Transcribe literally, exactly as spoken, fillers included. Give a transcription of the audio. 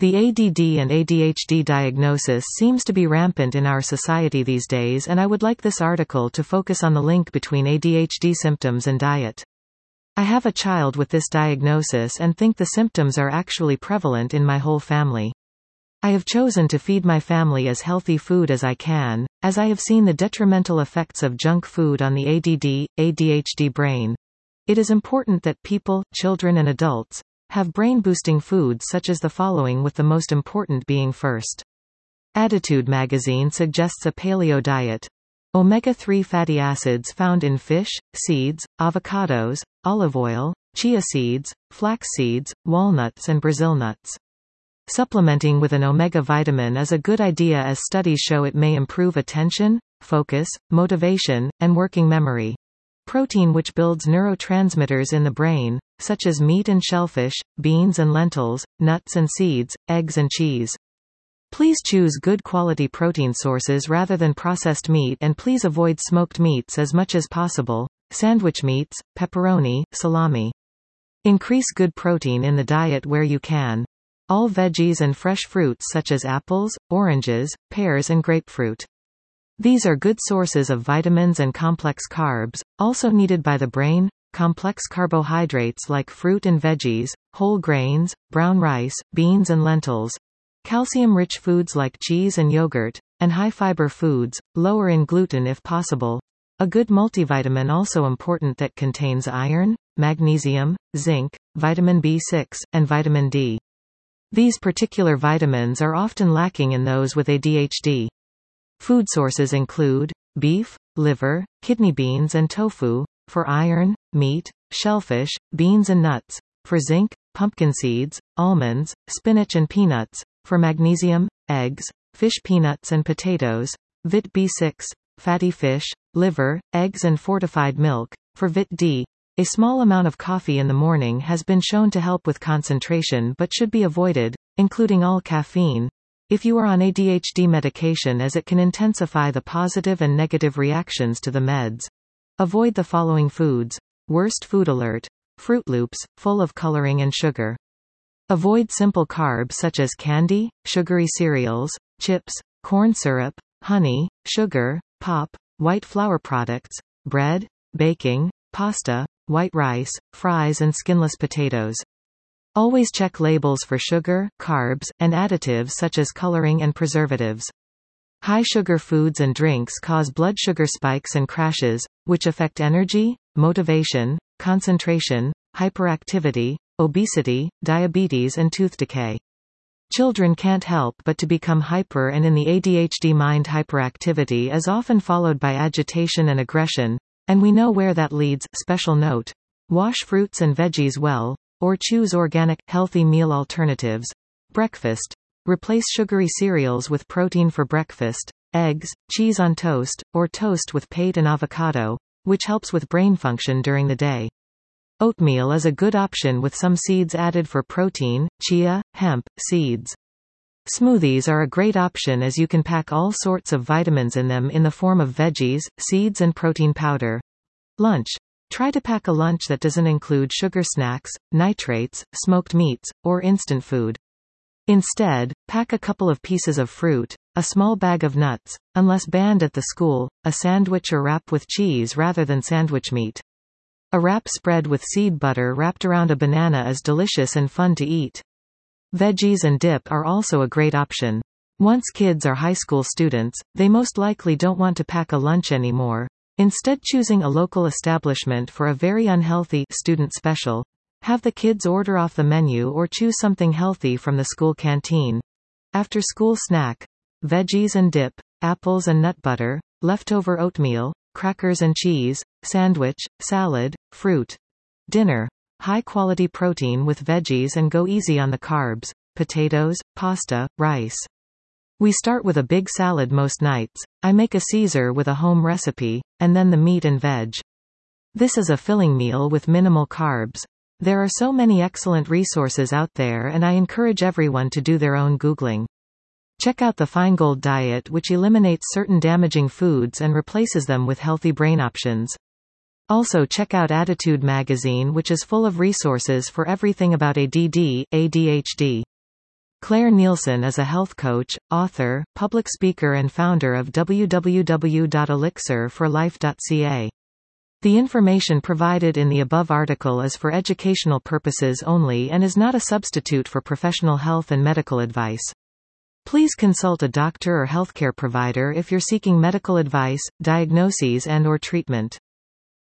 The A D D and A D H D diagnosis seems to be rampant in our society these days, and I would like this article to focus on the link between A D H D symptoms and diet. I have a child with this diagnosis and think the symptoms are actually prevalent in my whole family. I have chosen to feed my family as healthy food as I can, as I have seen the detrimental effects of junk food on the A D D, A D H D brain. It is important that people, children and adults, have brain-boosting foods such as the following, with the most important being first. Attitude magazine suggests a paleo diet. omega three fatty acids found in fish, seeds, avocados, olive oil, chia seeds, flax seeds, walnuts and Brazil nuts. Supplementing with an omega vitamin is a good idea, as studies show it may improve attention, focus, motivation, and working memory. Protein, which builds neurotransmitters in the brain, such as meat and shellfish, beans and lentils, nuts and seeds, eggs and cheese. Please choose good quality protein sources rather than processed meat, and please avoid smoked meats as much as possible, sandwich meats, pepperoni, salami. Increase good protein in the diet where you can. All veggies and fresh fruits such as apples, oranges, pears and grapefruit. These are good sources of vitamins and complex carbs, also needed by the brain. Complex carbohydrates like fruit and veggies, whole grains, brown rice, beans and lentils. Calcium-rich foods like cheese and yogurt, and high-fiber foods, lower in gluten if possible. A good multivitamin also important that contains iron, magnesium, zinc, vitamin B six, and vitamin D. These particular vitamins are often lacking in those with A D H D. Food sources include beef, liver, kidney beans and tofu, for iron, meat, shellfish, beans and nuts, for zinc, pumpkin seeds, almonds, spinach and peanuts, for magnesium, eggs, fish, peanuts and potatoes, vit B six, fatty fish, liver, eggs and fortified milk, for vit D. A small amount of coffee in the morning has been shown to help with concentration but should be avoided, including all caffeine, if you are on A D H D medication, as it can intensify the positive and negative reactions to the meds. Avoid the following foods. Worst food alert. Fruit Loops, full of coloring and sugar. Avoid simple carbs such as candy, sugary cereals, chips, corn syrup, honey, sugar, pop, white flour products, bread, baking, pasta, white rice, fries and skinless potatoes. Always check labels for sugar, carbs, and additives such as coloring and preservatives. High sugar foods and drinks cause blood sugar spikes and crashes, which affect energy, motivation, concentration, hyperactivity, obesity, diabetes and tooth decay. Children can't help but to become hyper, and in the A D H D mind hyperactivity is often followed by agitation and aggression, and we know where that leads. Special note: wash fruits and veggies well, or choose organic, healthy meal alternatives. Breakfast. Replace sugary cereals with protein for breakfast, eggs, cheese on toast, or toast with pate and avocado, which helps with brain function during the day. Oatmeal is a good option with some seeds added for protein, chia, hemp, seeds. Smoothies are a great option, as you can pack all sorts of vitamins in them in the form of veggies, seeds and protein powder. Lunch. Try to pack a lunch that doesn't include sugar snacks, nitrates, smoked meats, or instant food. Instead, pack a couple of pieces of fruit, a small bag of nuts, unless banned at the school, a sandwich or wrap with cheese rather than sandwich meat. A wrap spread with seed butter wrapped around a banana is delicious and fun to eat. Veggies and dip are also a great option. Once kids are high school students, they most likely don't want to pack a lunch anymore. Instead, choosing a local establishment for a very unhealthy student special. Have the kids order off the menu or choose something healthy from the school canteen. After school snack. Veggies and dip, apples and nut butter, leftover oatmeal, crackers and cheese, sandwich, salad, fruit. Dinner. High quality protein with veggies and go easy on the carbs, potatoes, pasta, rice. We start with a big salad most nights. I make a Caesar with a home recipe, and then the meat and veg. This is a filling meal with minimal carbs. There are so many excellent resources out there, and I encourage everyone to do their own Googling. Check out the Feingold diet, which eliminates certain damaging foods and replaces them with healthy brain options. Also check out Attitude magazine, which is full of resources for everything about A D D, A D H D. Claire Nielsen is a health coach, author, public speaker and founder of w w w dot elixir for life dot c a. The information provided in the above article is for educational purposes only and is not a substitute for professional health and medical advice. Please consult a doctor or healthcare provider if you're seeking medical advice, diagnoses and/or treatment.